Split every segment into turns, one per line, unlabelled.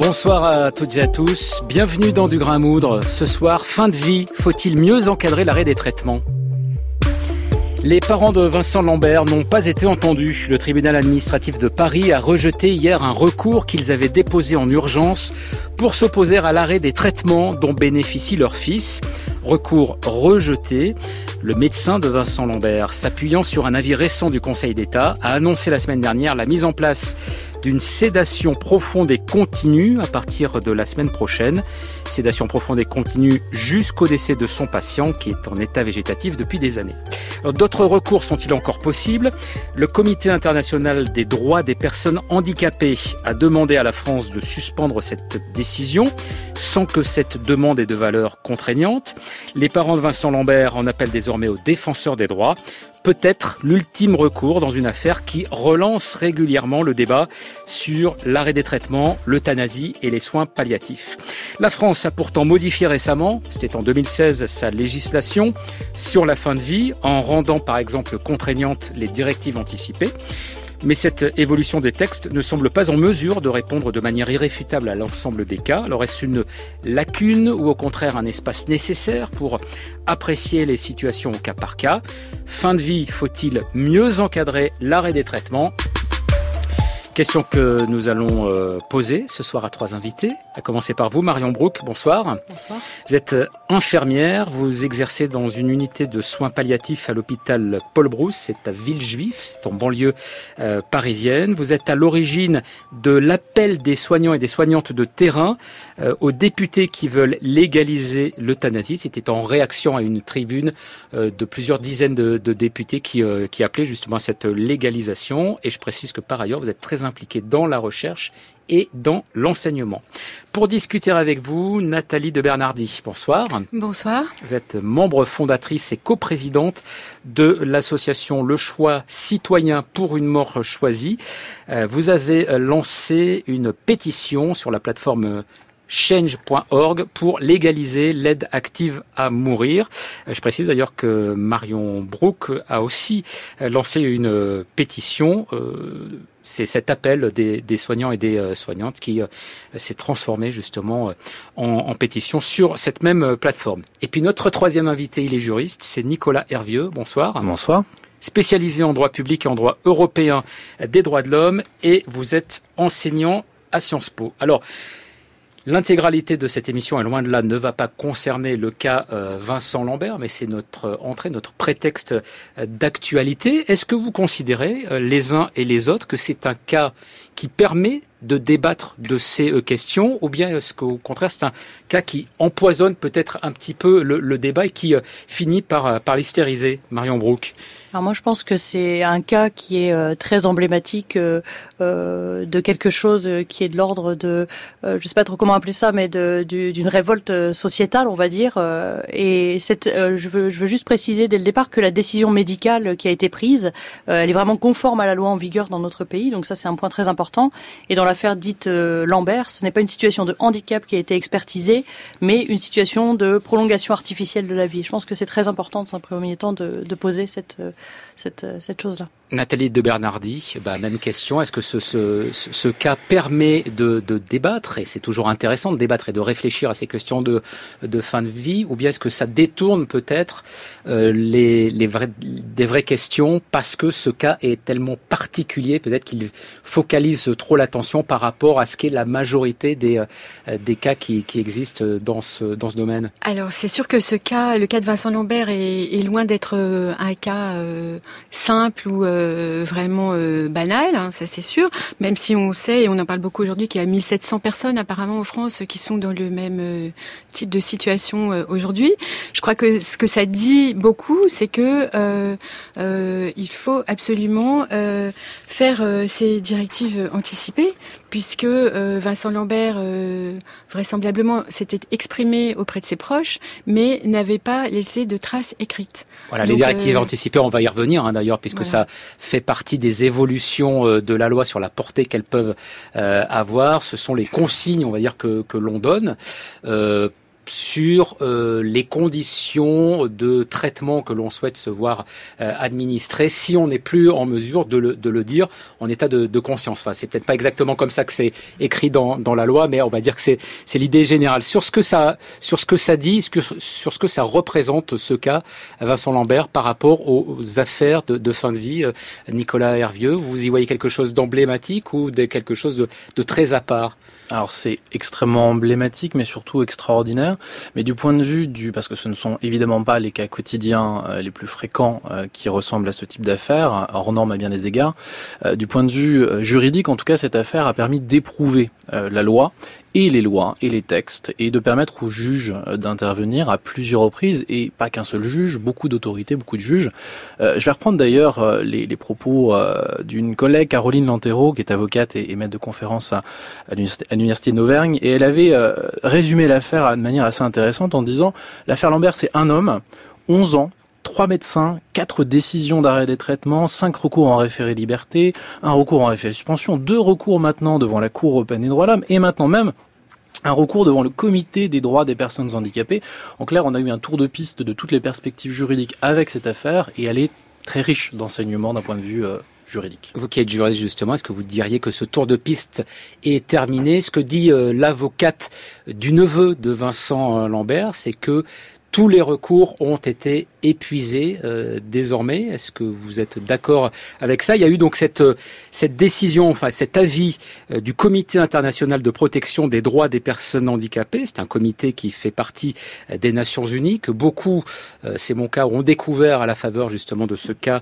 Bonsoir à toutes et à tous, bienvenue dans Du Grain à Moudre. Ce soir, fin de vie, faut-il mieux encadrer l'arrêt des traitements ? Les parents de Vincent Lambert n'ont pas été entendus. Le tribunal administratif de Paris a rejeté hier un recours qu'ils avaient déposé en urgence pour s'opposer à l'arrêt des traitements dont bénéficie leur fils. Recours rejeté. Le médecin de Vincent Lambert, s'appuyant sur un avis récent du Conseil d'État, a annoncé la semaine dernière la mise en place d'une sédation profonde et continue à partir de la semaine prochaine. Sédation profonde et continue jusqu'au décès de son patient qui est en état végétatif depuis des années. Alors, d'autres recours sont-ils encore possibles ? Le Comité international des droits des personnes handicapées a demandé à la France de suspendre cette décision sans que cette demande ait de valeur contraignante. Les parents de Vincent Lambert en appellent désormais aux défenseurs des droits. Peut-être l'ultime recours dans une affaire qui relance régulièrement le débat sur l'arrêt des traitements, l'euthanasie et les soins palliatifs. La France a pourtant modifié récemment, c'était en 2016, sa législation sur la fin de vie en rendant par exemple contraignantes les directives anticipées. Mais cette évolution des textes ne semble pas en mesure de répondre de manière irréfutable à l'ensemble des cas. Alors est-ce une lacune ou au contraire un espace nécessaire pour apprécier les situations au cas par cas ? Fin de vie, faut-il mieux encadrer l'arrêt des traitements ? Question que nous allons poser ce soir à trois invités. À commencer par vous, Marion Brouk, bonsoir.
Bonsoir.
Vous êtes infirmière, vous exercez dans une unité de soins palliatifs à l'hôpital Paul Brousse, c'est à Villejuif, c'est en banlieue parisienne. Vous êtes à l'origine de l'appel des soignants et des soignantes de terrain aux députés qui veulent légaliser l'euthanasie. C'était en réaction à une tribune de plusieurs dizaines de députés qui appelaient justement à cette légalisation. Et je précise que par ailleurs, vous êtes très impliqué dans la recherche et dans l'enseignement. Pour discuter avec vous, Nathalie de Bernardi, bonsoir.
Bonsoir.
Vous êtes membre fondatrice et coprésidente de l'association Le Choix Citoyen pour une mort choisie. Vous avez lancé une pétition sur la plateforme change.org pour légaliser l'aide active à mourir. Je précise d'ailleurs que Marion Brouk a aussi lancé une pétition. C'est cet appel des soignants et des soignantes qui s'est transformé justement en pétition sur cette même plateforme. Et puis notre troisième invité, il est juriste, c'est Nicolas Hervieux. Bonsoir.
Bonsoir.
Spécialisé en droit public et en droit européen des droits de l'homme, et vous êtes enseignant à Sciences Po. Alors, l'intégralité de cette émission, et loin de là, ne va pas concerner le cas Vincent Lambert, mais c'est notre entrée, notre prétexte d'actualité. Est-ce que vous considérez, les uns et les autres, que c'est un cas qui permet de débattre de ces questions, ou bien est-ce qu'au contraire c'est un cas qui empoisonne peut-être un petit peu le débat et qui finit par l'hystériser ? Marion Brouk.
Alors moi je pense que c'est un cas qui est très emblématique de quelque chose qui est de l'ordre de, je sais pas trop comment appeler ça, mais d'une révolte sociétale, on va dire. Et je veux juste préciser dès le départ que la décision médicale qui a été prise, elle est vraiment conforme à la loi en vigueur dans notre pays. Donc ça c'est un point très important. Et dans l'affaire dite Lambert, ce n'est pas une situation de handicap qui a été expertisée, mais une situation de prolongation artificielle de la vie. Je pense que c'est très important dans un premier temps de poser cette chose-là.
Nathalie de Bernardi, même question. Est-ce que ce cas permet de débattre, et c'est toujours intéressant de débattre et de réfléchir à ces questions de fin de vie, ou bien est-ce que ça détourne peut-être des vraies questions parce que ce cas est tellement particulier, peut-être qu'il focalise trop l'attention par rapport à ce qu'est la majorité des cas qui existent dans ce domaine?
Alors c'est sûr que le cas de Vincent Lambert est loin d'être un cas simple ou vraiment banal, hein, ça c'est sûr, même si on sait, et on en parle beaucoup aujourd'hui, qu'il y a 1700 personnes apparemment en France qui sont dans le même type de situation aujourd'hui. Je crois que ce que ça dit beaucoup, c'est que il faut absolument faire ces directives anticipées, puisque Vincent Lambert vraisemblablement s'était exprimé auprès de ses proches, mais n'avait pas laissé de traces écrites.
Voilà, donc, les directives anticipées, on va y revenir d'ailleurs, puisque voilà, ça fait partie des évolutions de la loi sur la portée qu'elles peuvent avoir. Ce sont les consignes, on va dire, que l'on donne. sur les conditions de traitement que l'on souhaite se voir administrer si on n'est plus en mesure de le dire en état de conscience. Enfin, c'est peut-être pas exactement comme ça que c'est écrit dans la loi, mais on va dire que c'est l'idée générale. Sur ce que ça dit, sur ce que ça représente ce cas, Vincent Lambert, par rapport aux affaires de fin de vie, Nicolas Hervieux, vous y voyez quelque chose d'emblématique ou quelque chose de très à part?
Alors c'est extrêmement emblématique, mais surtout extraordinaire. Mais du point de vue parce que ce ne sont évidemment pas les cas quotidiens les plus fréquents qui ressemblent à ce type d'affaires, hors norme à bien des égards. Du point de vue juridique, en tout cas, cette affaire a permis d'éprouver la loi et les lois et les textes, et de permettre aux juges d'intervenir à plusieurs reprises, et pas qu'un seul juge, beaucoup d'autorités, beaucoup de juges. Je vais reprendre d'ailleurs les propos d'une collègue, Caroline Lantéro, qui est avocate et maître de conférence à l'Université d'Auvergne, et elle avait résumé l'affaire de manière assez intéressante en disant « L'affaire Lambert, c'est un homme, 11 ans, 3 médecins, 4 décisions d'arrêt des traitements, 5 recours en référé liberté, 1 recours en référé suspension, 2 recours maintenant devant la Cour européenne des droits de l'homme, et maintenant même un recours devant le comité des droits des personnes handicapées. En clair, on a eu un tour de piste de toutes les perspectives juridiques avec cette affaire, et elle est très riche d'enseignements d'un point de vue juridique.
Vous qui êtes juriste justement, est-ce que vous diriez que ce tour de piste est terminé? Ce que dit l'avocate du neveu de Vincent Lambert, c'est que tous les recours ont été épuisés désormais. Est-ce que vous êtes d'accord avec ça? Il y a eu donc cette décision, enfin cet avis du Comité international de protection des droits des personnes handicapées. C'est un comité qui fait partie des Nations Unies, que beaucoup, c'est mon cas, ont découvert à la faveur justement de ce cas,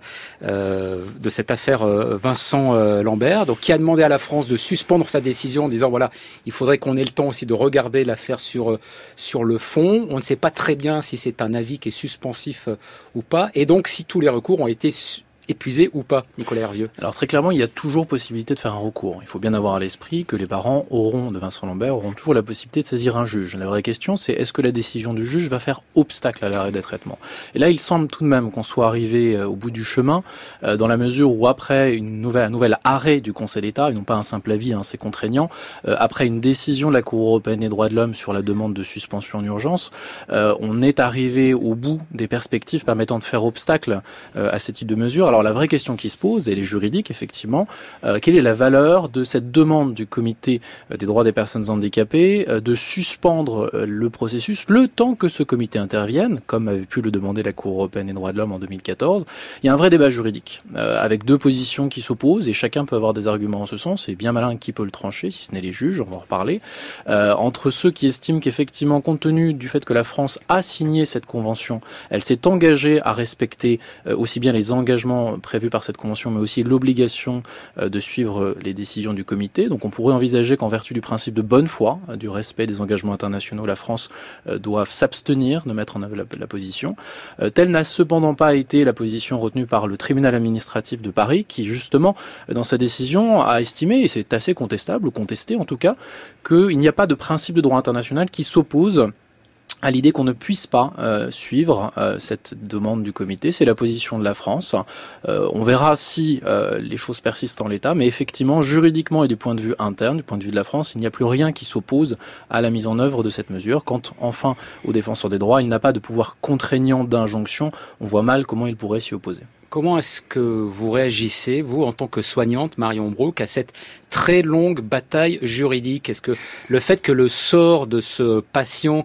de cette affaire Vincent Lambert, donc qui a demandé à la France de suspendre sa décision en disant voilà, il faudrait qu'on ait le temps aussi de regarder l'affaire sur le fond. On ne sait pas très bien si c'est un avis qui est suspensif ou pas, et donc si tous les recours ont été épuisé ou pas, Nicolas Hervieux?
Alors très clairement, il y a toujours possibilité de faire un recours. Il faut bien avoir à l'esprit que les parents de Vincent Lambert auront toujours la possibilité de saisir un juge. La vraie question, c'est est-ce que la décision du juge va faire obstacle à l'arrêt des traitements? Et là, il semble tout de même qu'on soit arrivé au bout du chemin, dans la mesure où après un nouvel arrêt du Conseil d'État, et non pas un simple avis, c'est contraignant, après une décision de la Cour européenne des droits de l'homme sur la demande de suspension en urgence, on est arrivé au bout des perspectives permettant de faire obstacle à ce type de mesures. Alors la vraie question qui se pose, elle est juridique effectivement, quelle est la valeur de cette demande du Comité des droits des personnes handicapées de suspendre le processus le temps que ce comité intervienne, comme avait pu le demander la Cour européenne des droits de l'homme en 2014. Il y a un vrai débat juridique, avec deux positions qui s'opposent, et chacun peut avoir des arguments en ce sens, et bien malin qui peut le trancher, si ce n'est les juges, on va en reparler, entre ceux qui estiment qu'effectivement, compte tenu du fait que la France a signé cette convention, elle s'est engagée à respecter aussi bien les engagements prévus par cette convention, mais aussi l'obligation de suivre les décisions du comité. Donc on pourrait envisager qu'en vertu du principe de bonne foi, du respect des engagements internationaux, la France doit s'abstenir de mettre en œuvre la position. Telle n'a cependant pas été la position retenue par le tribunal administratif de Paris, qui justement, dans sa décision, a estimé, et c'est assez contestable, ou contesté en tout cas, qu'il n'y a pas de principe de droit international qui s'oppose à l'idée qu'on ne puisse pas suivre cette demande du comité. C'est la position de la France. On verra si les choses persistent en l'état, mais effectivement, juridiquement et du point de vue interne, du point de vue de la France, il n'y a plus rien qui s'oppose à la mise en œuvre de cette mesure. Quant enfin au défenseur des droits, il n'a pas de pouvoir contraignant d'injonction. On voit mal comment il pourrait s'y opposer.
Comment est-ce que vous réagissez, vous, en tant que soignante, Marion Brook, à cette très longue bataille juridique? Est-ce que le fait que le sort de ce patient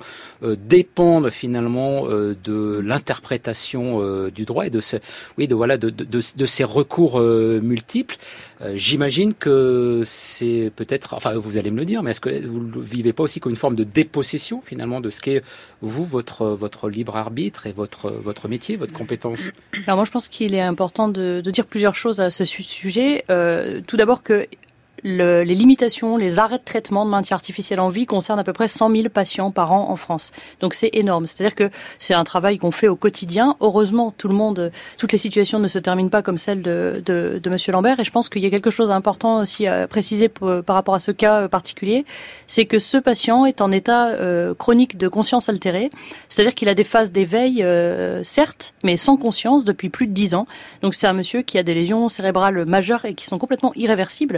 dépende finalement de l'interprétation du droit et de ces recours multiples, j'imagine que c'est peut-être, enfin vous allez me le dire, mais est-ce que vous ne vivez pas aussi comme une forme de dépossession finalement de ce qu'est vous, votre libre arbitre et votre métier, votre compétence?
Alors moi je pense qu'il est important de dire plusieurs choses à ce sujet. Tout d'abord que les limitations, les arrêts de traitement de maintien artificiel en vie concernent à peu près 100 000 patients par an en France. Donc c'est énorme. C'est-à-dire que c'est un travail qu'on fait au quotidien. Heureusement, toutes les situations ne se terminent pas comme celle de Monsieur Lambert. Et je pense qu'il y a quelque chose d'important aussi à préciser par rapport à ce cas particulier. C'est que ce patient est en état chronique de conscience altérée. C'est-à-dire qu'il a des phases d'éveil, certes, mais sans conscience depuis plus de 10 ans. Donc c'est un monsieur qui a des lésions cérébrales majeures et qui sont complètement irréversibles, qui a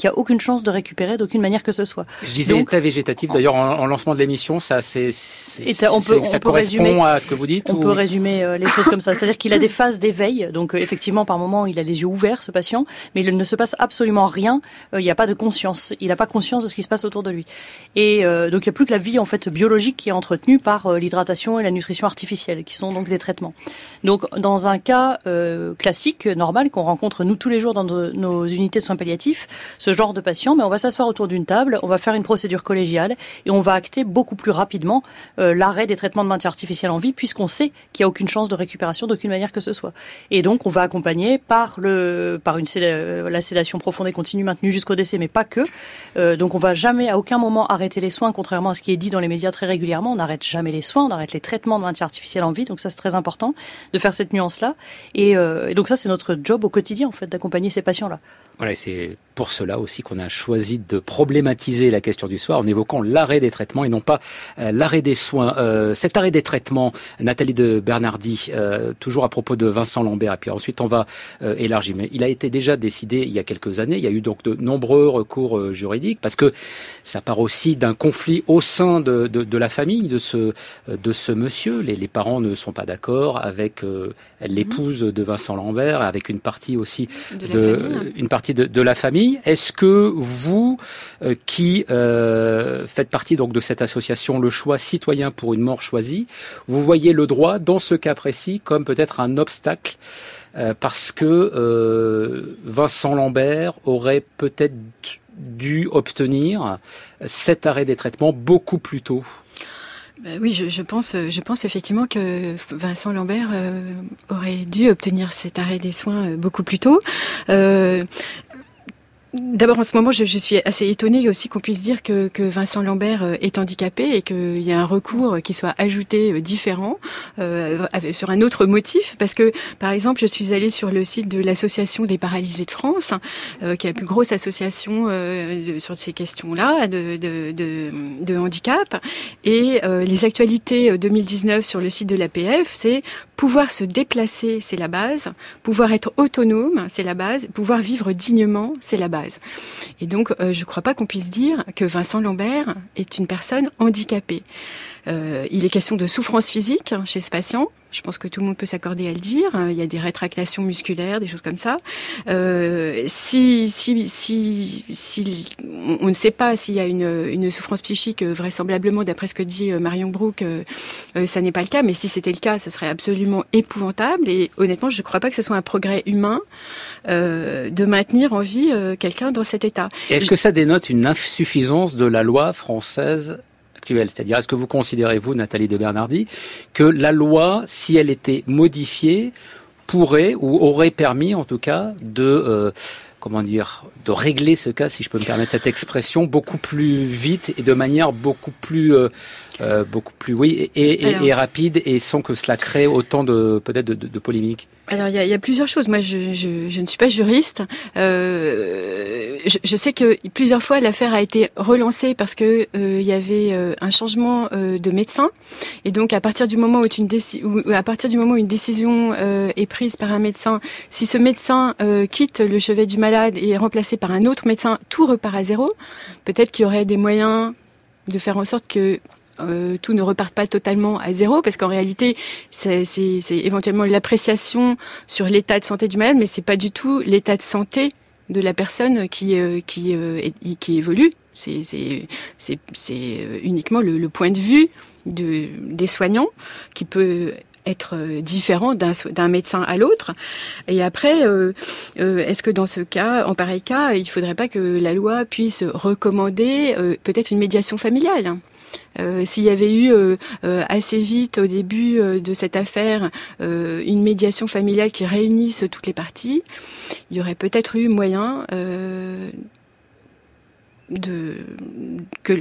a aucune chance de récupérer d'aucune manière que ce soit.
Je disais état végétatif, d'ailleurs en lancement de l'émission, ça ça correspond résumer, à ce que vous dites.
On peut résumer les choses comme ça, c'est-à-dire qu'il a des phases d'éveil, donc effectivement par moment il a les yeux ouverts ce patient, mais il ne se passe absolument rien, il n'y a pas de conscience, il n'a pas conscience de ce qui se passe autour de lui. Et donc il n'y a plus que la vie en fait biologique qui est entretenue par l'hydratation et la nutrition artificielle, qui sont donc des traitements. Donc dans un cas classique, normal, qu'on rencontre nous tous les jours dans nos unités de soins palliatifs, ce genre de patient, mais on va s'asseoir autour d'une table, on va faire une procédure collégiale et on va acter beaucoup plus rapidement l'arrêt des traitements de maintien artificiel en vie, puisqu'on sait qu'il n'y a aucune chance de récupération d'aucune manière que ce soit. Et donc on va accompagner par la sédation profonde et continue maintenue jusqu'au décès, mais pas que. Donc on va jamais à aucun moment arrêter les soins, contrairement à ce qui est dit dans les médias très régulièrement. On n'arrête jamais les soins, on arrête les traitements de maintien artificiel en vie. Donc ça c'est très important de faire cette nuance-là. Et donc ça c'est notre job au quotidien en fait, d'accompagner ces patients-là.
Voilà, c'est pour cela aussi qu'on a choisi de problématiser la question du soir en évoquant l'arrêt des traitements et non pas l'arrêt des soins. Cet arrêt des traitements, Nathalie de Bernardi, toujours à propos de Vincent Lambert, et puis ensuite on va élargir. Mais il a été déjà décidé il y a quelques années, il y a eu donc de nombreux recours juridiques, parce que ça part aussi d'un conflit au sein de la famille de ce monsieur. Les parents ne sont pas d'accord avec l'épouse de Vincent Lambert, avec une partie aussi de la famille. Est-ce que vous, qui faites partie donc de cette association Le Choix Citoyen pour une mort choisie, vous voyez le droit dans ce cas précis comme peut-être un obstacle parce que Vincent Lambert aurait peut-être dû obtenir cet arrêt des traitements beaucoup plus tôt?
Oui, je pense effectivement que Vincent Lambert aurait dû obtenir cet arrêt des soins beaucoup plus tôt. D'abord, en ce moment, je suis assez étonnée aussi qu'on puisse dire que Vincent Lambert est handicapé et qu'il y a un recours qui soit ajouté différent sur un autre motif. Parce que, par exemple, je suis allée sur le site de l'Association des paralysés de France, qui est la plus grosse association sur ces questions-là de handicap. Et les actualités 2019 sur le site de l'APF, c'est pouvoir se déplacer, c'est la base. Pouvoir être autonome, c'est la base. Pouvoir vivre dignement, c'est la base. Et donc, je ne crois pas qu'on puisse dire que Vincent Lambert est une personne handicapée. Il est question de souffrance physique chez ce patient. Je pense que tout le monde peut s'accorder à le dire. Il y a des rétractations musculaires, des choses comme ça. Si on ne sait pas s'il y a une souffrance psychique, vraisemblablement, d'après ce que dit Marion Brook, ça n'est pas le cas. Mais si c'était le cas, ce serait absolument épouvantable. Et honnêtement, je ne crois pas que ce soit un progrès humain de maintenir en vie quelqu'un dans cet état.
Et est-ce que ça dénote une insuffisance de la loi française actuelle? C'est-à-dire, est-ce que vous considérez, vous, Nathalie de Bernardi, que la loi, si elle était modifiée, pourrait ou aurait permis, en tout cas, de régler ce cas, si je peux me permettre cette expression, beaucoup plus vite et de manière beaucoup plus rapide, et sans que cela crée autant de polémiques?
Alors il y a plusieurs choses. Moi je ne suis pas juriste. Je sais que plusieurs fois l'affaire a été relancée parce que il y avait un changement de médecin, et donc à partir du moment où une décision est prise par un médecin, si ce médecin quitte le chevet du malade et est remplacé par un autre médecin, tout repart à zéro. Peut-être qu'il y aurait des moyens de faire en sorte que tout ne reparte pas totalement à zéro, parce qu'en réalité, c'est éventuellement l'appréciation sur l'état de santé du malade, mais c'est pas du tout l'état de santé de la personne qui évolue. C'est uniquement le point de vue des soignants qui peut être différent d'un médecin à l'autre. Et après, est-ce que dans ce cas, en pareil cas, il faudrait pas que la loi puisse recommander peut-être une médiation familiale? S'il y avait eu assez vite au début de cette affaire une médiation familiale qui réunisse toutes les parties, il y aurait peut-être eu moyen que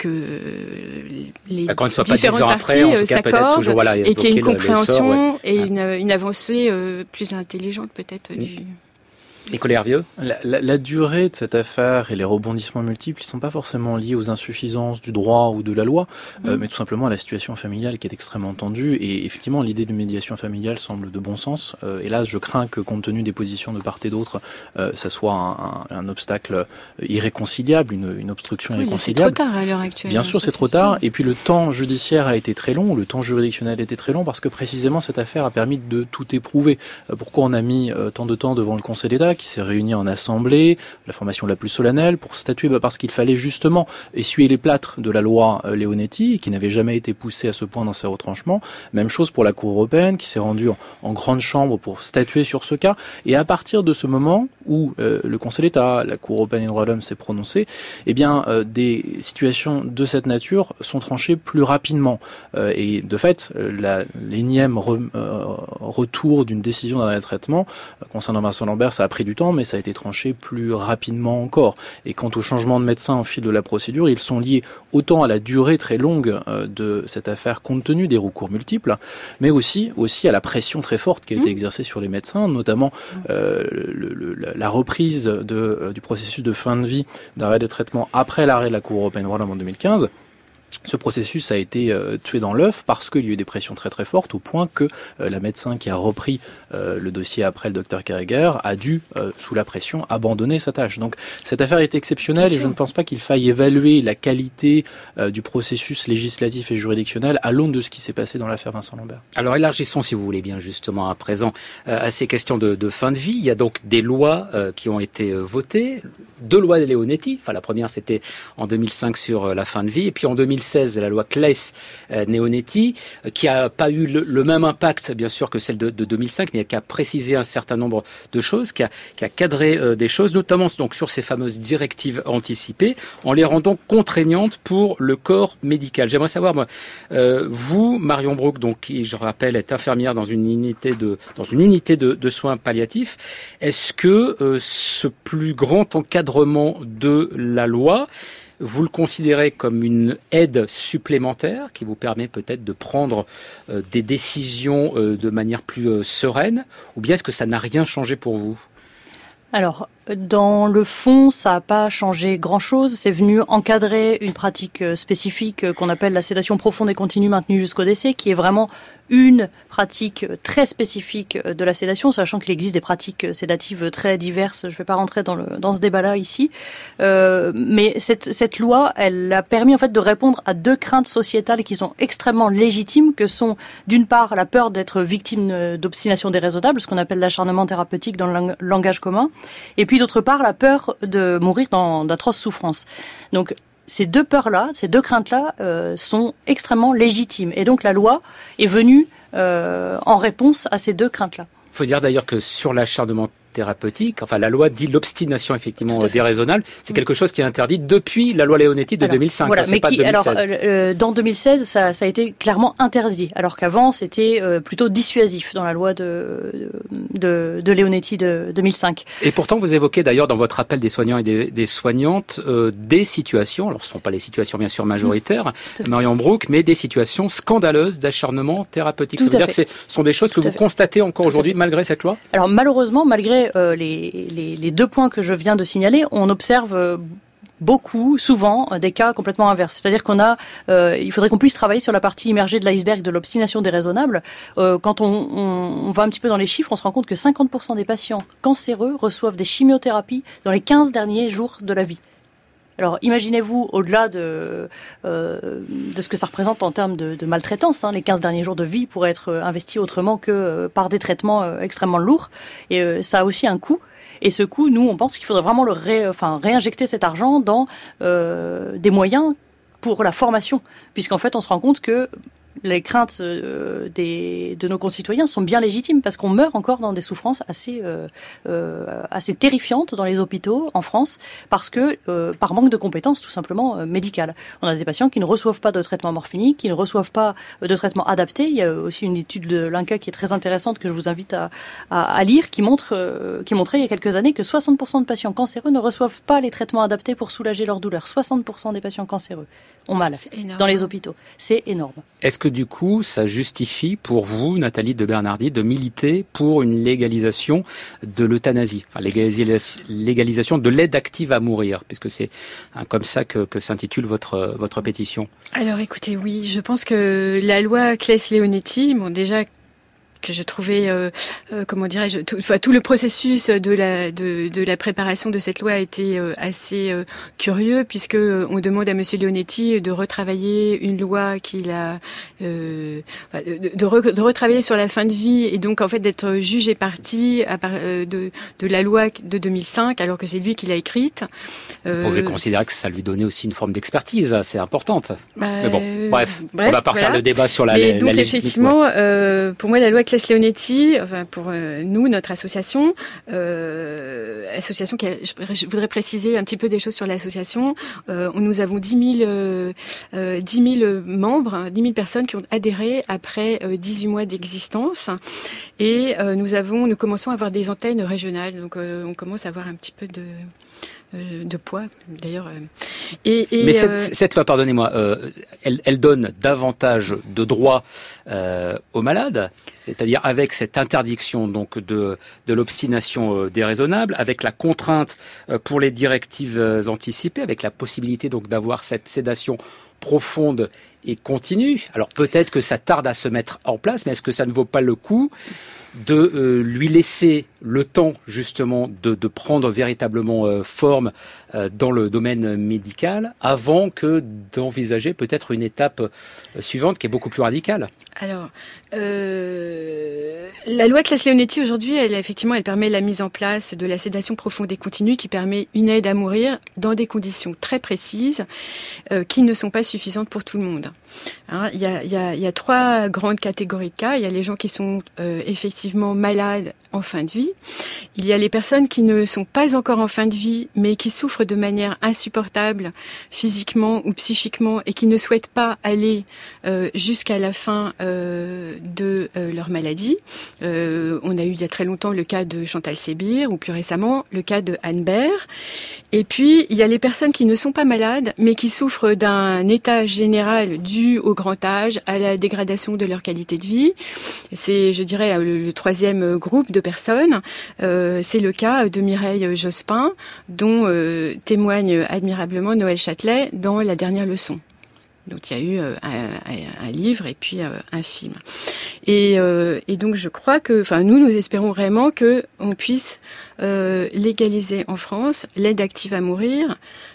les différentes parties s'accordent et qu'il y ait une compréhension et une avancée plus intelligente peut-être
Nicolas Hervieux.
La durée de cette affaire et les rebondissements multiples, ils sont pas forcément liés aux insuffisances du droit ou de la loi, mais tout simplement à la situation familiale qui est extrêmement tendue. Et effectivement, l'idée de médiation familiale semble de bon sens. Et là, je crains que, compte tenu des positions de part et d'autre, ça soit un obstacle irréconciliable, une obstruction irréconciliable.
C'est trop tard à l'heure actuelle.
Bien sûr, c'est trop tard. Et puis le temps judiciaire a été très long, le temps juridictionnel a été très long, parce que précisément cette affaire a permis de tout éprouver. Pourquoi on a mis tant de temps devant le Conseil d'État, qui s'est réuni en assemblée, la formation la plus solennelle, pour statuer, parce qu'il fallait justement essuyer les plâtres de la loi Leonetti, qui n'avait jamais été poussée à ce point dans ses retranchements. Même chose pour la Cour européenne, qui s'est rendue en grande chambre pour statuer sur ce cas. Et à partir de ce moment où le Conseil d'État, la Cour européenne des droits de l'homme s'est prononcée, eh bien, des situations de cette nature sont tranchées plus rapidement. Et de fait, l'énième retour d'une décision d'arrêt de traitement concernant Vincent Lambert, ça a pris du temps, mais ça a été tranché plus rapidement encore. Et quant au changement de médecin au fil de la procédure, ils sont liés autant à la durée très longue de cette affaire compte tenu des recours multiples, mais aussi à la pression très forte qui a été exercée sur les médecins, notamment la reprise du processus de fin de vie d'arrêt de traitement après l'arrêt de la Cour européenne des droits de l'homme en 2015. Ce processus a été tué dans l'œuf parce qu'il y a eu des pressions très très fortes au point que la médecin qui a repris le dossier après le docteur Carreger a dû, sous la pression, abandonner sa tâche. Donc cette affaire est exceptionnelle et je ne pense pas qu'il faille évaluer la qualité du processus législatif et juridictionnel à l'aune de ce qui s'est passé dans l'affaire Vincent Lambert.
Alors élargissons, si vous voulez bien, justement à présent à ces questions de fin de vie. Il y a donc des lois qui ont été votées, 2 lois de Leonetti. Enfin, la première, c'était en 2005 sur la fin de vie, et puis en 2016, la loi Claes-Leonetti, qui a pas eu le même impact, bien sûr, que celle de 2005, mais qui a précisé un certain nombre de choses, qui a cadré des choses, notamment donc sur ces fameuses directives anticipées, en les rendant contraignantes pour le corps médical. J'aimerais savoir, moi, vous, Marion Brook, donc qui, je rappelle, est infirmière dans une unité de soins palliatifs, est-ce que ce plus grand encadrement de la loi, vous le considérez comme une aide supplémentaire qui vous permet peut-être de prendre des décisions de manière plus sereine, ou bien est-ce que ça n'a rien changé pour vous ?
Alors, dans le fond, ça n'a pas changé grand-chose. C'est venu encadrer une pratique spécifique qu'on appelle la sédation profonde et continue maintenue jusqu'au décès, qui est vraiment une pratique très spécifique de la sédation, sachant qu'il existe des pratiques sédatives très diverses. Je ne vais pas rentrer dans ce débat-là ici. Mais cette loi, elle a permis en fait de répondre à 2 craintes sociétales qui sont extrêmement légitimes, que sont d'une part la peur d'être victime d'obstination déraisonnable, ce qu'on appelle l'acharnement thérapeutique dans le langage commun, et puis d'autre part la peur de mourir dans d'atroces souffrances. Donc ces 2 peurs-là, ces 2 craintes-là sont extrêmement légitimes. Et donc la loi est venue en réponse à ces 2 craintes-là.
Il faut dire d'ailleurs que sur l'acharnement thérapeutique, enfin la loi dit l'obstination effectivement déraisonnable, c'est quelque chose qui est interdit depuis la loi Leonetti de 2005,
voilà,
c'est pas de 2016.
Alors, dans 2016, ça a été clairement interdit, alors qu'avant c'était plutôt dissuasif dans la loi de Leonetti de 2005.
Et pourtant vous évoquez d'ailleurs dans votre appel des soignants et des soignantes des situations, alors ce ne sont pas les situations bien sûr majoritaires, Marion Brook, mais des situations scandaleuses d'acharnement thérapeutique. Ça veut dire que ce sont des choses que vous constatez encore aujourd'hui malgré cette loi ?
Alors malheureusement, malgré les 2 points que je viens de signaler, on observe souvent, des cas complètement inverses. C'est-à-dire il faudrait qu'on puisse travailler sur la partie immergée de l'iceberg de l'obstination déraisonnable. Quand on va un petit peu dans les chiffres, on se rend compte que 50% des patients cancéreux reçoivent des chimiothérapies dans les 15 derniers jours de la vie. Alors imaginez-vous, au-delà de ce que ça représente en termes de maltraitance, les 15 derniers jours de vie pourraient être investis autrement que par des traitements extrêmement lourds. Et ça a aussi un coût. Et ce coût, nous, on pense qu'il faudrait vraiment réinjecter cet argent dans des moyens pour la formation. Puisqu'en fait, on se rend compte que les craintes de nos concitoyens sont bien légitimes parce qu'on meurt encore dans des souffrances assez terrifiantes dans les hôpitaux en France parce que par manque de compétences tout simplement médicales. On a des patients qui ne reçoivent pas de traitement morphinique, qui ne reçoivent pas de traitement adapté. Il y a aussi une étude de l'INCa qui est très intéressante que je vous invite à lire qui montrait il y a quelques années que 60% de patients cancéreux ne reçoivent pas les traitements adaptés pour soulager leur douleur. 60% des patients cancéreux ont mal dans les hôpitaux. C'est énorme.
Est-ce que du coup, ça justifie pour vous, Nathalie de Bernardi, de militer pour une légalisation de l'euthanasie, enfin, légalisation de l'aide active à mourir, puisque c'est comme ça que s'intitule votre pétition.
Alors écoutez, oui, je pense que la loi Claes-Leonetti, bon déjà que je trouvais, comment dirais-je, tout le processus de la préparation de cette loi a été assez curieux, puisque on demande à Monsieur Leonetti de retravailler une loi qu'il a, de retravailler sur la fin de vie, et donc en fait d'être jugé partie de la loi de 2005, alors que c'est lui qui l'a écrite.
Vous pouvez considérer que ça lui donnait aussi une forme d'expertise assez importante. Mais bon, bref, on va pas refaire le débat sur la légitimité.
Donc effectivement, pour moi, la loi Claes-Leonetti, enfin pour nous, notre association, association qui je voudrais préciser un petit peu des choses sur l'association. Nous avons 10 000 membres, 10 000 personnes qui ont adhéré après 18 mois d'existence, et nous commençons à avoir des antennes régionales, donc on commence à avoir un petit peu de poids d'ailleurs.
Mais cette loi, pardonnez-moi, elle donne davantage de droits aux malades, c'est-à-dire avec cette interdiction donc de l'obstination déraisonnable, avec la contrainte pour les directives anticipées, avec la possibilité donc d'avoir cette sédation profonde et continue. Alors peut-être que ça tarde à se mettre en place, mais est-ce que ça ne vaut pas le coup de lui laisser le temps justement de prendre véritablement forme dans le domaine médical avant que d'envisager peut-être une étape suivante qui est beaucoup plus radicale?
Alors, la loi Claes-Leonetti aujourd'hui, elle permet la mise en place de la sédation profonde et continue, qui permet une aide à mourir dans des conditions très précises qui ne sont pas suffisantes pour tout le monde. Hein, il y a 3 grandes catégories de cas. Il y a les gens qui sont effectivement malades en fin de vie. Il y a les personnes qui ne sont pas encore en fin de vie, mais qui souffrent de manière insupportable physiquement ou psychiquement, et qui ne souhaitent pas aller jusqu'à la fin de leur maladie. On a eu il y a très longtemps le cas de Chantal Sébir, ou plus récemment le cas de Anne Baer. Et puis il y a les personnes qui ne sont pas malades, mais qui souffrent d'un état général dû au grand âge, à la dégradation de leur qualité de vie. C'est, je dirais, le 3e groupe de personnes. C'est le cas de Mireille Jospin, dont témoigne admirablement Noël Châtelet dans La dernière leçon. Donc il y a eu un livre et puis un film. Et donc je crois que, nous espérons vraiment que on puisse légaliser en France l'aide active à mourir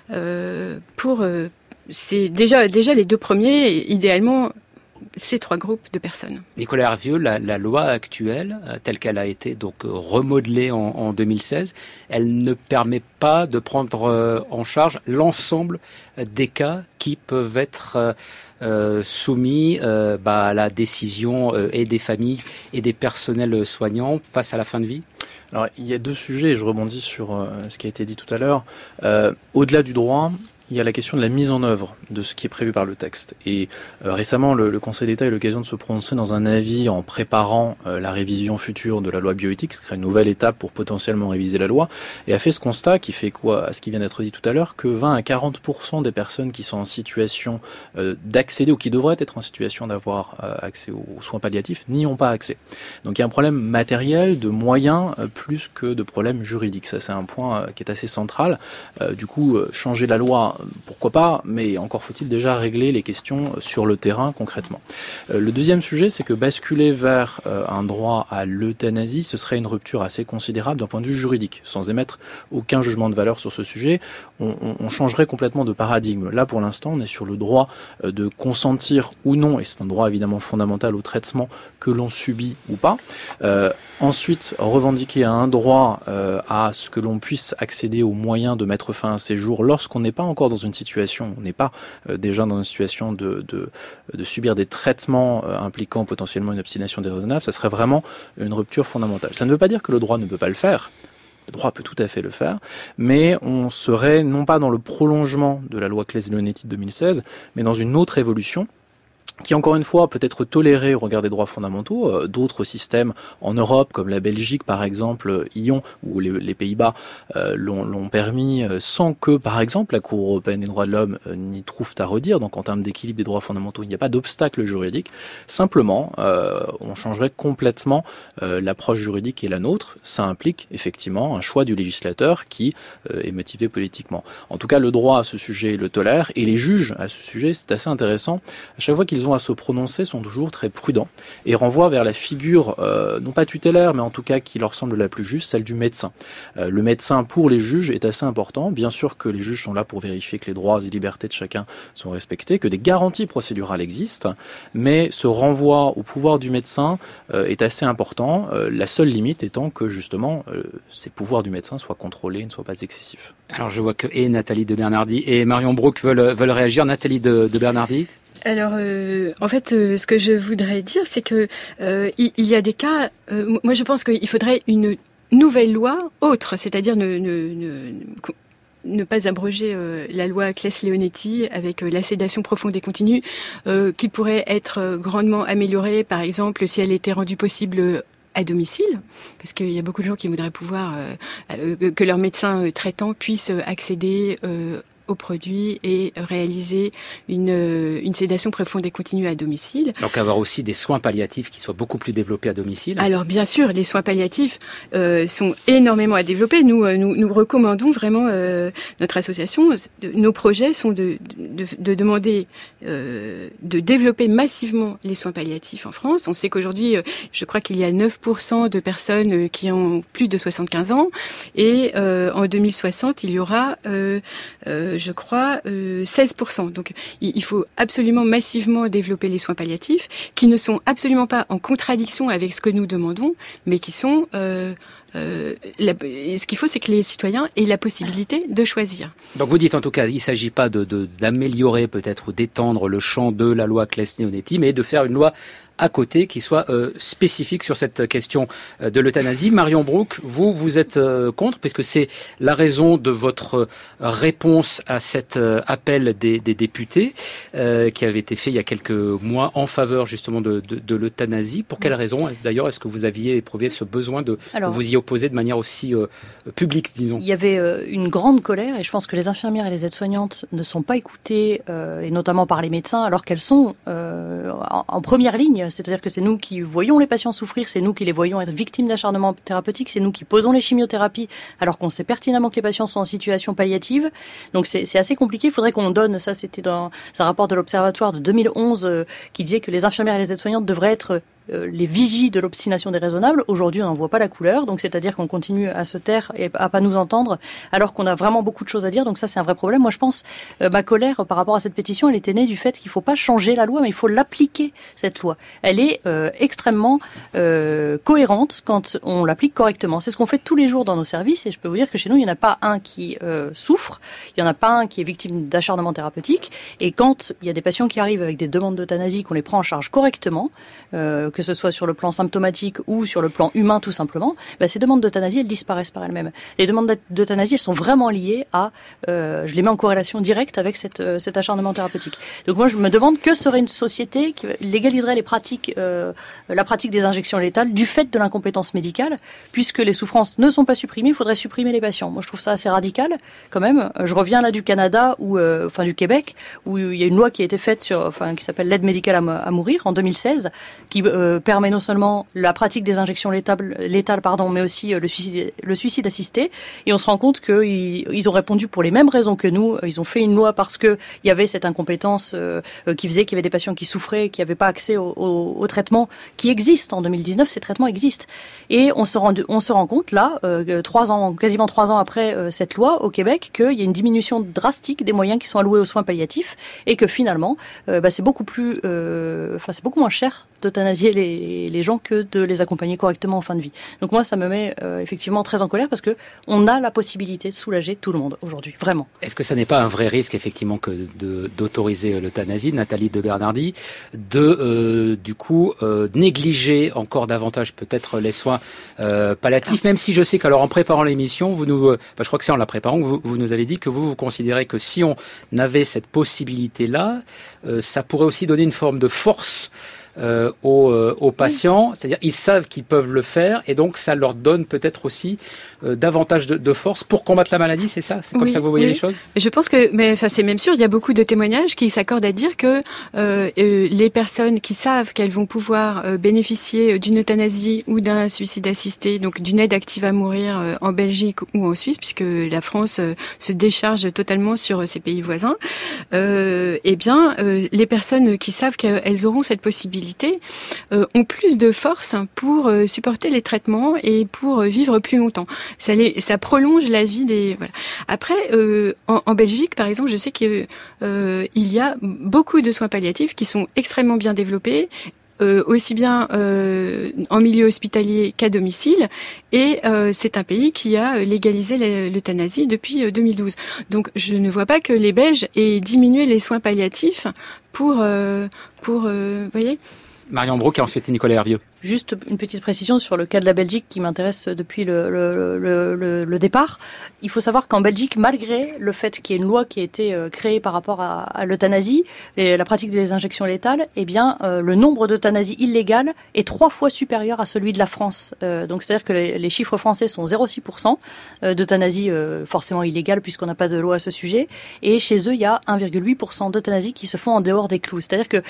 pour c'est déjà les 2 premiers, idéalement ces 3 groupes de personnes.
Nicolas Hervieux, la loi actuelle, telle qu'elle a été donc remodelée en 2016, elle ne permet pas de prendre en charge l'ensemble des cas qui peuvent être soumis à la décision et des familles et des personnels soignants face à la fin de vie.
Alors, il y a 2 sujets, et je rebondis sur ce qui a été dit tout à l'heure. Au-delà du droit, il y a la question de la mise en œuvre de ce qui est prévu par le texte. Et récemment, le Conseil d'État a eu l'occasion de se prononcer dans un avis en préparant la révision future de la loi bioéthique, ce qui serait une nouvelle étape pour potentiellement réviser la loi, et a fait ce constat qui fait quoi à ce qui vient d'être dit tout à l'heure, que 20 à 40% des personnes qui sont en situation d'accéder, ou qui devraient être en situation d'avoir accès aux soins palliatifs, n'y ont pas accès. Donc il y a un problème matériel, de moyens, plus que de problème juridique. Ça, c'est un point qui est assez central. Du coup, changer la loi, pourquoi pas, mais encore faut-il déjà régler les questions sur le terrain concrètement. Le deuxième sujet, c'est que basculer vers un droit à l'euthanasie, ce serait une rupture assez considérable d'un point de vue juridique. Sans émettre aucun jugement de valeur sur ce sujet, on changerait complètement de paradigme. Là, pour l'instant, on est sur le droit de consentir ou non, et c'est un droit évidemment fondamental au traitement que l'on subit ou pas. Ensuite, revendiquer un droit à ce que l'on puisse accéder aux moyens de mettre fin à ses jours lorsqu'on n'est pas encore dans une situation, on n'est pas déjà dans une situation de subir des traitements impliquant potentiellement une obstination déraisonnable, ça serait vraiment une rupture fondamentale. Ça ne veut pas dire que le droit ne peut pas le faire. Le droit peut tout à fait le faire, mais on serait non pas dans le prolongement de la loi Claes-Leonetti de 2016, mais dans une autre évolution qui encore une fois peut être toléré au regard des droits fondamentaux. D'autres systèmes en Europe, comme la Belgique par exemple, ou les Pays-Bas, l'ont permis sans que, par exemple, la Cour européenne des droits de l'homme n'y trouve à redire. Donc en termes d'équilibre des droits fondamentaux, il n'y a pas d'obstacle juridique. Simplement, on changerait complètement l'approche juridique qui est la nôtre. Ça implique effectivement un choix du législateur qui est motivé politiquement. En tout cas, le droit à ce sujet le tolère, et les juges à ce sujet, c'est assez intéressant. À chaque fois qu'ils ont à se prononcer, sont toujours très prudents et renvoient vers la figure, non pas tutélaire, mais en tout cas qui leur semble la plus juste, celle du médecin. Le médecin pour les juges est assez important. Bien sûr que les juges sont là pour vérifier que les droits et libertés de chacun sont respectés, que des garanties procédurales existent, mais ce renvoi au pouvoir du médecin est assez important. La seule limite étant que justement ces pouvoirs du médecin soient contrôlés et ne soient pas excessifs.
Alors je vois que et Nathalie de Bernardi et Marion Brooke veulent réagir. Nathalie de Bernardi.
Alors, en fait, ce que je voudrais dire, c'est que il y a des cas. Moi, je pense qu'il faudrait une nouvelle loi autre, c'est-à-dire ne pas abroger la loi Claes-Leonetti avec la sédation profonde et continue, qui pourrait être grandement améliorée, par exemple, si elle était rendue possible à domicile, parce qu'il y a beaucoup de gens qui voudraient pouvoir que leur médecin traitant puisse accéder aux produits et réaliser une sédation profonde et continue à domicile.
Donc avoir aussi des soins palliatifs qui soient beaucoup plus développés à domicile.
Alors bien sûr, les soins palliatifs sont énormément à développer. Nous recommandons vraiment, notre association, nos projets sont de demander de développer massivement les soins palliatifs en France. On sait qu'aujourd'hui, je crois qu'il y a 9% de personnes qui ont plus de 75 ans et en 2060, il y aura je crois, 16%. Donc, il faut absolument massivement développer les soins palliatifs, qui ne sont absolument pas en contradiction avec ce que nous demandons, mais qui sont... ce qu'il faut, c'est que les citoyens aient la possibilité de choisir.
Donc vous dites en tout cas, il ne s'agit pas d'améliorer peut-être ou d'étendre le champ de la loi Claes-Leonetti, mais de faire une loi à côté qui soit spécifique sur cette question de l'euthanasie. Marion Brooke, vous êtes contre, puisque c'est la raison de votre réponse à cet appel des députés qui avait été fait il y a quelques mois en faveur justement de l'euthanasie. Pour quelle raison d'ailleurs est-ce que vous aviez éprouvé ce besoin de vous y opposer de manière aussi publique, disons?
Il y avait une grande colère, et je pense que les infirmières et les aides-soignantes ne sont pas écoutées, et notamment par les médecins, alors qu'elles sont en première ligne. C'est-à-dire que c'est nous qui voyons les patients souffrir, c'est nous qui les voyons être victimes d'acharnement thérapeutique, c'est nous qui posons les chimiothérapies alors qu'on sait pertinemment que les patients sont en situation palliative. Donc c'est assez compliqué. Il faudrait qu'on donne, ça c'était dans un rapport de l'Observatoire de 2011 qui disait que les infirmières et les aides-soignantes devraient être les vigies de l'obstination déraisonnable. Aujourd'hui, on n'en voit pas la couleur, donc c'est-à-dire qu'on continue à se taire et à pas nous entendre, alors qu'on a vraiment beaucoup de choses à dire. Donc ça, c'est un vrai problème. Moi, je pense, ma colère par rapport à cette pétition, elle était née du fait qu'il faut pas changer la loi, mais il faut l'appliquer, cette loi. Elle est extrêmement cohérente quand on l'applique correctement. C'est ce qu'on fait tous les jours dans nos services, et je peux vous dire que chez nous, il n'y en a pas un qui souffre, il n'y en a pas un qui est victime d'acharnement thérapeutique, et quand il y a des patients qui arrivent avec des demandes d'euthanasie, qu'on les prend en charge correctement, que ce soit sur le plan symptomatique ou sur le plan humain tout simplement, ces demandes d'euthanasie, elles disparaissent par elles-mêmes. Les demandes d'euthanasie, elles sont vraiment liées à, je les mets en corrélation directe avec cet acharnement thérapeutique. Donc moi, je me demande que serait une société qui légaliserait les pratiques, la pratique des injections létales du fait de l'incompétence médicale, puisque les souffrances ne sont pas supprimées, il faudrait supprimer les patients. Moi, je trouve ça assez radical, quand même. Je reviens là du Canada, du Québec, où il y a une loi qui a été faite qui s'appelle l'aide médicale à mourir en 2016, qui permet non seulement la pratique des injections létales, mais aussi le suicide assisté. Et on se rend compte qu'ils ont répondu pour les mêmes raisons que nous. Ils ont fait une loi parce que il y avait cette incompétence qui faisait qu'il y avait des patients qui souffraient, qui n'avaient pas accès aux traitements qui existent. En 2019, ces traitements existent. Et on se rend compte là, quasiment 3 ans après cette loi au Québec, qu'il y a une diminution drastique des moyens qui sont alloués aux soins palliatifs et que finalement, c'est beaucoup moins cher d'euthanasier les gens que de les accompagner correctement en fin de vie. Donc moi, ça me met effectivement très en colère parce que on a la possibilité de soulager tout le monde aujourd'hui, vraiment.
Est-ce que ça n'est pas un vrai risque effectivement que d'autoriser l'euthanasie, Nathalie de Bernardi, du coup négliger encore davantage peut-être les soins palliatifs, même si je sais qu'alors en préparant l'émission, je crois que c'est en la préparant, vous nous avez dit que vous considérez que si on avait cette possibilité-là, ça pourrait aussi donner une forme de force aux patients, c'est-à-dire ils savent qu'ils peuvent le faire et donc ça leur donne peut-être aussi davantage de force pour combattre la maladie, c'est ça? C'est comme ça que vous voyez les choses?
Je pense que, c'est même sûr, il y a beaucoup de témoignages qui s'accordent à dire que les personnes qui savent qu'elles vont pouvoir bénéficier d'une euthanasie ou d'un suicide assisté, donc d'une aide active à mourir en Belgique ou en Suisse, puisque la France se décharge totalement sur ses pays voisins, les personnes qui savent qu'elles auront cette possibilité ont plus de force pour supporter les traitements et pour vivre plus longtemps. Ça prolonge la vie des. Voilà. Après, en Belgique, par exemple, je sais qu'il y a beaucoup de soins palliatifs qui sont extrêmement bien développés. Aussi bien en milieu hospitalier qu'à domicile, et c'est un pays qui a légalisé l'euthanasie depuis 2012. Donc je ne vois pas que les Belges aient diminué les soins palliatifs pour voyez.
Marion Brook et ensuite Nicolas Hervieux.
Juste une petite précision sur le cas de la Belgique qui m'intéresse depuis le départ. Il faut savoir qu'en Belgique, malgré le fait qu'il y ait une loi qui a été créée par rapport à l'euthanasie et la pratique des injections létales, le nombre d'euthanasies illégales est 3 fois supérieur à celui de la France. Donc c'est-à-dire que les chiffres français sont 0,6% d'euthanasie forcément illégale puisqu'on n'a pas de loi à ce sujet. Et chez eux, il y a 1,8% d'euthanasie qui se font en dehors des clous. C'est-à-dire que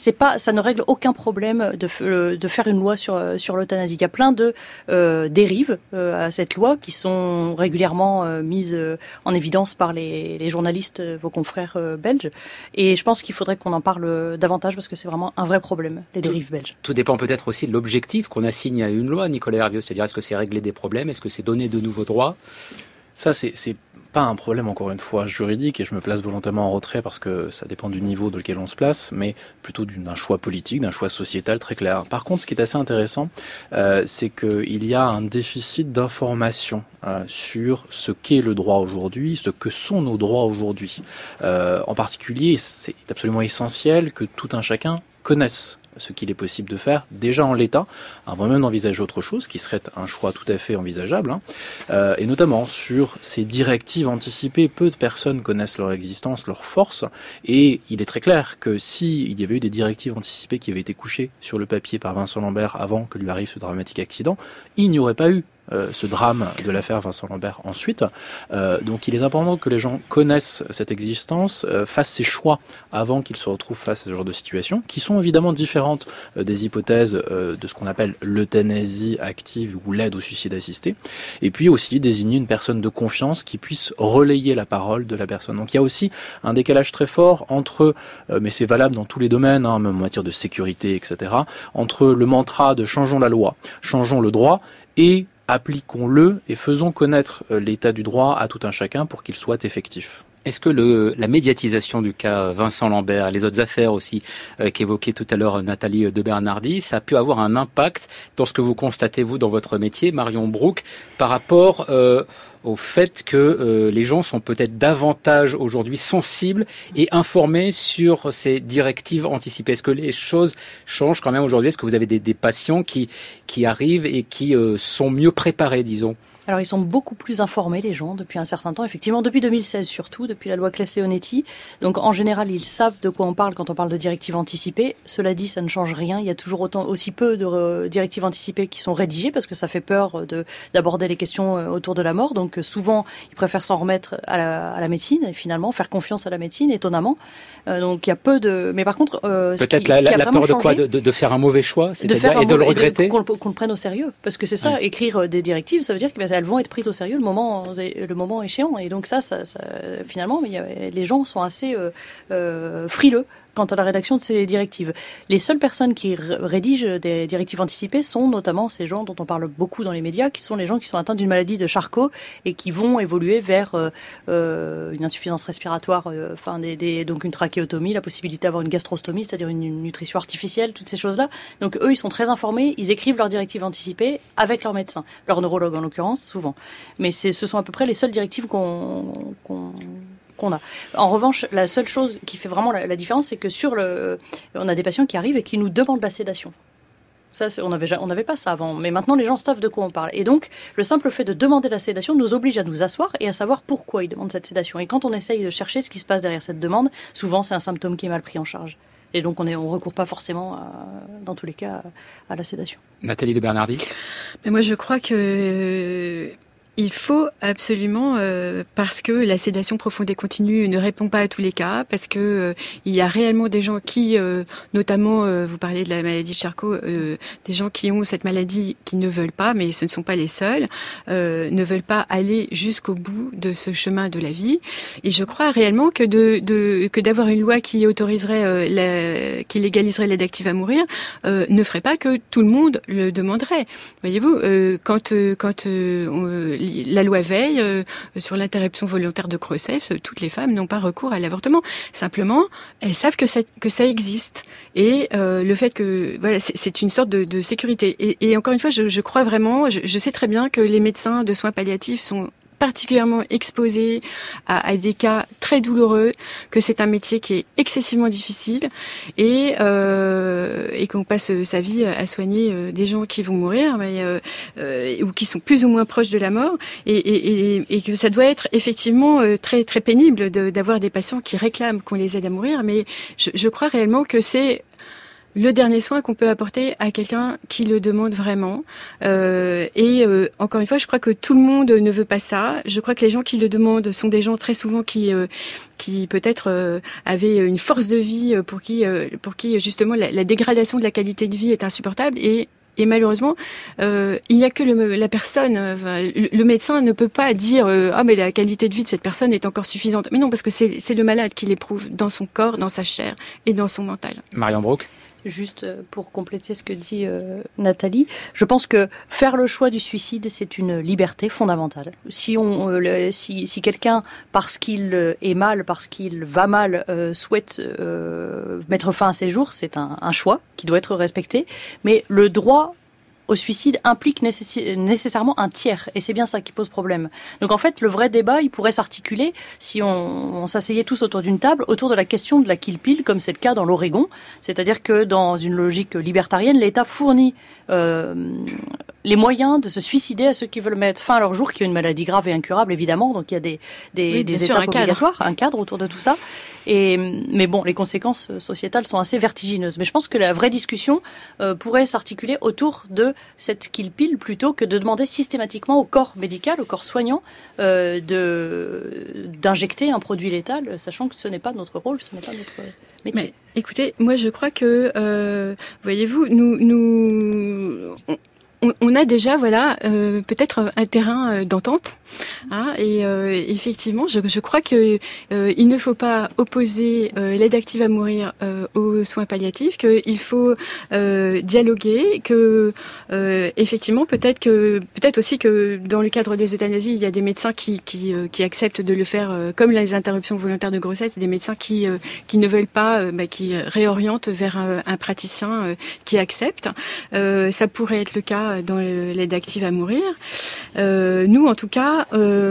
ça ne règle aucun problème de faire une loi sur l'euthanasie. Il y a plein de dérives à cette loi qui sont régulièrement mises en évidence par les journalistes, vos confrères belges. Et je pense qu'il faudrait qu'on en parle davantage parce que c'est vraiment un vrai problème, les dérives belges.
Tout dépend peut-être aussi de l'objectif qu'on assigne à une loi, Nicolas Hervieux. C'est-à-dire, est-ce que c'est régler des problèmes? Est-ce que c'est donner de nouveaux droits?
Ça, c'est pas un problème, encore une fois, juridique, et je me place volontairement en retrait parce que ça dépend du niveau de lequel on se place, mais plutôt d'un choix politique, d'un choix sociétal très clair. Par contre, ce qui est assez intéressant, c'est qu'il y a un déficit d'information sur ce qu'est le droit aujourd'hui, ce que sont nos droits aujourd'hui. En particulier, c'est absolument essentiel que tout un chacun connaisse ce qu'il est possible de faire déjà en l'état, avant même d'envisager autre chose, qui serait un choix tout à fait envisageable, et notamment sur ces directives anticipées. Peu de personnes connaissent leur existence, leur force, et il est très clair que s'il y avait eu des directives anticipées qui avaient été couchées sur le papier par Vincent Lambert avant que lui arrive ce dramatique accident, il n'y aurait pas eu ce drame de l'affaire Vincent Lambert ensuite. Donc il est important que les gens connaissent cette existence, fassent ces choix avant qu'ils se retrouvent face à ce genre de situation, qui sont évidemment différentes des hypothèses de ce qu'on appelle l'euthanasie active ou l'aide au suicide assisté, et puis aussi désigner une personne de confiance qui puisse relayer la parole de la personne. Donc il y a aussi un décalage très fort entre, mais c'est valable dans tous les domaines, même en matière de sécurité, etc., entre le mantra de changeons la loi, changeons le droit, et appliquons-le et faisons connaître l'état du droit à tout un chacun pour qu'il soit effectif.
Est-ce que la médiatisation du cas Vincent Lambert et les autres affaires aussi qu'évoquait tout à l'heure Nathalie de Bernardi, ça a pu avoir un impact dans ce que vous constatez, vous, dans votre métier, Marion Brook, par rapport au fait que les gens sont peut-être davantage aujourd'hui sensibles et informés sur ces directives anticipées? Est-ce que les choses changent quand même aujourd'hui? Est-ce que vous avez des patients qui arrivent et qui sont mieux préparés, disons?
Alors, ils sont beaucoup plus informés, les gens, depuis un certain temps. Effectivement, depuis 2016 surtout, depuis la loi Claes-Leonetti. Donc, en général, ils savent de quoi on parle quand on parle de directives anticipées. Cela dit, ça ne change rien. Il y a toujours aussi peu de directives anticipées qui sont rédigées parce que ça fait peur d'aborder les questions autour de la mort. Donc, souvent, ils préfèrent s'en remettre à la médecine et finalement faire confiance à la médecine, étonnamment. Donc, il y a peu de... Mais par contre...
Peut-être la peur de quoi? De faire un mauvais choix, c'est-à-dire, et de le regretter? Qu'on
le prenne au sérieux. Parce que c'est ça, ouais. Écrire des directives, ça veut dire qu'elles vont être prises au sérieux le moment échéant. Et donc ça finalement, les gens sont assez frileux quant à la rédaction de ces directives. Les seules personnes qui rédigent des directives anticipées sont notamment ces gens dont on parle beaucoup dans les médias, qui sont les gens qui sont atteints d'une maladie de Charcot et qui vont évoluer vers une insuffisance respiratoire, donc une trachéotomie, la possibilité d'avoir une gastrostomie, c'est-à-dire une nutrition artificielle, toutes ces choses-là. Donc eux, ils sont très informés, ils écrivent leurs directives anticipées avec leur médecin, leur neurologue en l'occurrence, souvent. Mais ce sont à peu près les seules directives qu'on a. En revanche, la seule chose qui fait vraiment la différence, c'est que on a des patients qui arrivent et qui nous demandent la sédation. Ça, on n'avait pas ça avant, mais maintenant les gens savent de quoi on parle. Et donc, le simple fait de demander la sédation nous oblige à nous asseoir et à savoir pourquoi ils demandent cette sédation. Et quand on essaye de chercher ce qui se passe derrière cette demande, souvent c'est un symptôme qui est mal pris en charge. Et donc on recourt pas forcément, dans tous les cas, à la sédation.
Nathalie de Bernardi.
Mais moi, je crois que il faut absolument, parce que la sédation profonde et continue ne répond pas à tous les cas, parce que il y a réellement des gens qui, notamment, vous parlez de la maladie de Charcot, des gens qui ont cette maladie qui ne veulent pas, mais ce ne sont pas les seuls, ne veulent pas aller jusqu'au bout de ce chemin de la vie. Et je crois réellement que que d'avoir une loi qui autoriserait, qui légaliserait l'aide active à mourir, ne ferait pas que tout le monde le demanderait. Voyez-vous, quand la loi Veil sur l'interruption volontaire de grossesse, toutes les femmes n'ont pas recours à l'avortement. Simplement, elles savent que ça existe. Et le fait que c'est une sorte de sécurité. Et encore une fois, je crois vraiment, je sais très bien que les médecins de soins palliatifs sont particulièrement exposés à des cas très douloureux, que c'est un métier qui est excessivement difficile et qu'on passe sa vie à soigner des gens qui vont mourir ou qui sont plus ou moins proches de la mort et que ça doit être effectivement très très pénible d'avoir des patients qui réclament qu'on les aide à mourir, mais je crois réellement que c'est le dernier soin qu'on peut apporter à quelqu'un qui le demande vraiment. Encore une fois, je crois que tout le monde ne veut pas ça. Je crois que les gens qui le demandent sont des gens très souvent qui peut-être avaient une force de vie pour qui justement la dégradation de la qualité de vie est insupportable et malheureusement, il n'y a que la personne, le médecin ne peut pas dire mais la qualité de vie de cette personne est encore suffisante. Mais non, parce que c'est le malade qui l'éprouve dans son corps, dans sa chair et dans son mental.
Marion Brook.
Juste pour compléter ce que dit Nathalie, je pense que faire le choix du suicide, c'est une liberté fondamentale. Si quelqu'un, parce qu'il est mal, parce qu'il va mal, souhaite mettre fin à ses jours, c'est un choix qui doit être respecté. Mais le droit au suicide implique nécessairement un tiers. Et c'est bien ça qui pose problème. Donc en fait, le vrai débat, il pourrait s'articuler si on s'asseyait tous autour d'une table, autour de la question de la kill pill, comme c'est le cas dans l'Oregon. C'est-à-dire que dans une logique libertarienne, l'État fournit les moyens de se suicider à ceux qui veulent mettre fin à leur jour, qui ont une maladie grave et incurable, évidemment. Donc il y a des étapes obligatoires, un cadre autour de tout ça. Mais bon, les conséquences sociétales sont assez vertigineuses. Mais je pense que la vraie discussion pourrait s'articuler autour de cette kill pill plutôt que de demander systématiquement au corps médical, au corps soignant, d'injecter un produit létal, sachant que ce n'est pas notre rôle, ce n'est pas notre métier.
Mais, écoutez, moi je crois que, voyez-vous, on a déjà peut-être un terrain d'entente, hein, et effectivement je crois que il ne faut pas opposer l'aide active à mourir aux soins palliatifs, qu'il faut dialoguer, que effectivement peut-être aussi que dans le cadre des euthanasies il y a des médecins qui acceptent de le faire comme les interruptions volontaires de grossesse, des médecins qui ne veulent pas, qui réorientent vers un praticien qui accepte. Ça pourrait être le cas dans l'aide active à mourir. Nous, en tout cas,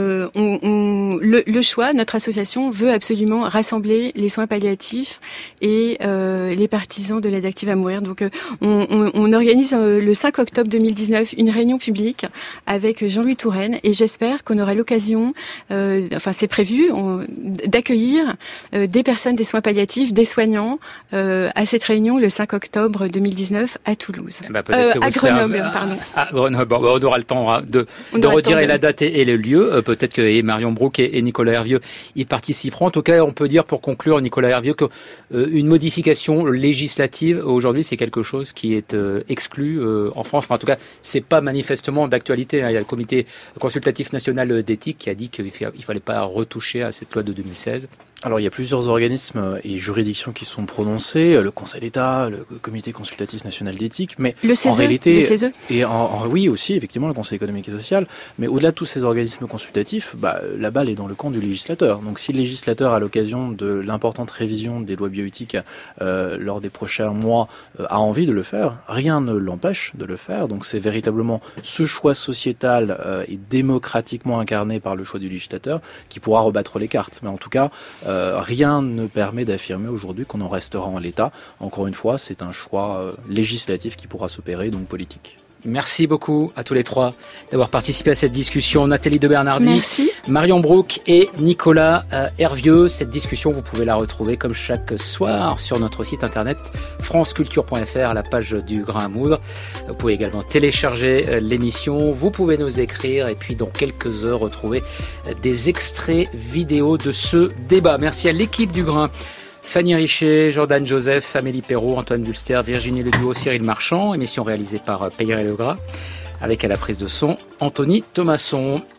le choix, notre association veut absolument rassembler les soins palliatifs et les partisans de l'aide active à mourir. Donc, on organise le 5 octobre 2019 une réunion publique avec Jean-Louis Touraine et j'espère qu'on aura l'occasion, c'est prévu, d'accueillir des personnes des soins palliatifs, des soignants à cette réunion le 5 octobre 2019 à Toulouse. À Grenoble, pardon.
À Grenoble. On aura le temps de retirer la date et le lieu. Peut-être que Marion Brook et Nicolas Hervieux y participeront. En tout cas, on peut dire pour conclure, Nicolas Hervieux, qu'une modification législative aujourd'hui, c'est quelque chose qui est exclu en France. Enfin, en tout cas, c'est pas manifestement d'actualité. Il y a le Comité consultatif national d'éthique qui a dit qu'il fallait pas retoucher à cette loi de 2016.
Alors il y a plusieurs organismes et juridictions qui sont prononcés, le Conseil d'État, le Comité consultatif national d'éthique, mais
le CESE,
en réalité,
le CESE.
Et oui aussi effectivement le Conseil économique et social, mais au-delà de tous ces organismes consultatifs, la balle est dans le camp du législateur. Donc si le législateur, à l'occasion de l'importante révision des lois bioéthiques lors des prochains mois, a envie de le faire, rien ne l'empêche de le faire. Donc c'est véritablement ce choix sociétal et démocratiquement incarné par le choix du législateur qui pourra rebattre les cartes. Mais en tout cas, rien ne permet d'affirmer aujourd'hui qu'on en restera en l'état. Encore une fois, c'est un choix législatif qui pourra s'opérer, donc politique.
Merci beaucoup à tous les trois d'avoir participé à cette discussion. Nathalie de Bernardi,
merci.
Marion Brouk et Nicolas Hervieux. Cette discussion, vous pouvez la retrouver comme chaque soir sur notre site internet franceculture.fr, la page du Grain à moudre. Vous pouvez également télécharger l'émission. Vous pouvez nous écrire et puis dans quelques heures retrouver des extraits vidéo de ce débat. Merci à l'équipe du Grain. Fanny Richet, Jordan Joseph, Amélie Perrault, Antoine Dulster, Virginie Leduo, Cyril Marchand, émission réalisée par Peyre Legras, avec à la prise de son Anthony Thomasson.